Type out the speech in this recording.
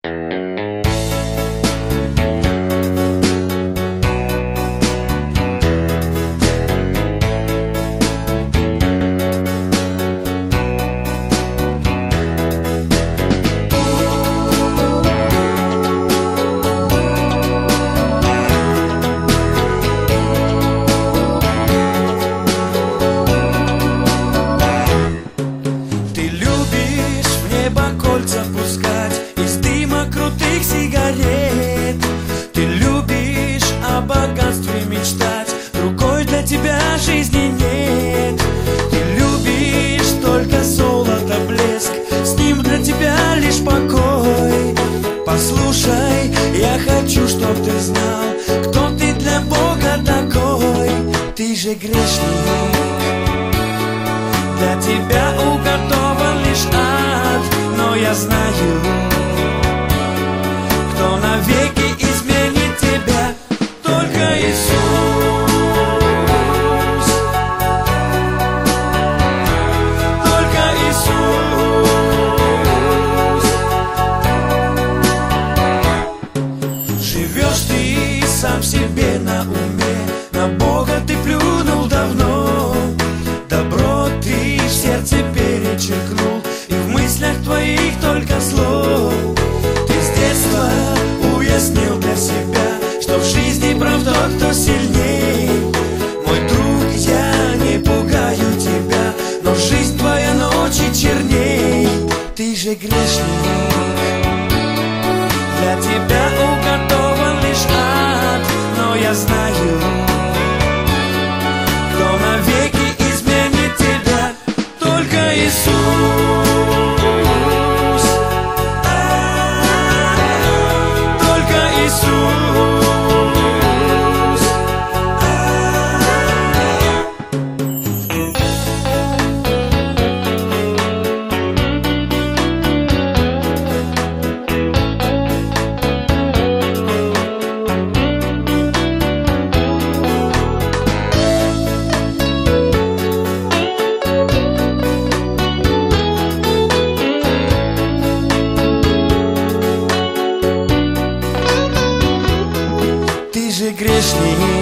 Кольца пускать из дыма крутых сигарет. Ты любишь о богатстве мечтать, другой для тебя жизни нет. Ты любишь только золото, блеск, с ним для тебя лишь покой. Послушай, я хочу, чтоб ты знал, кто ты для Бога такой. Ты же грешник, для тебя уготован лишь ад. Но я знаю, кто навеки изменит тебя, только Иисус. Только Иисус. Живешь ты сам себе на уме, на Бога ты плюнул давно. Добро ты в сердце перечеркнул, и в мыслях твоих только зло. Ты с детства уяснил для себя, что в жизни прав тот, кто сильней. Мой друг, я не пугаю тебя, но жизнь твоя ночи черней. Ты же грешник, для тебя уготован лишь ад. Но я знаю, кто навеки изменит тебя, только Иисус. Ты же грешник,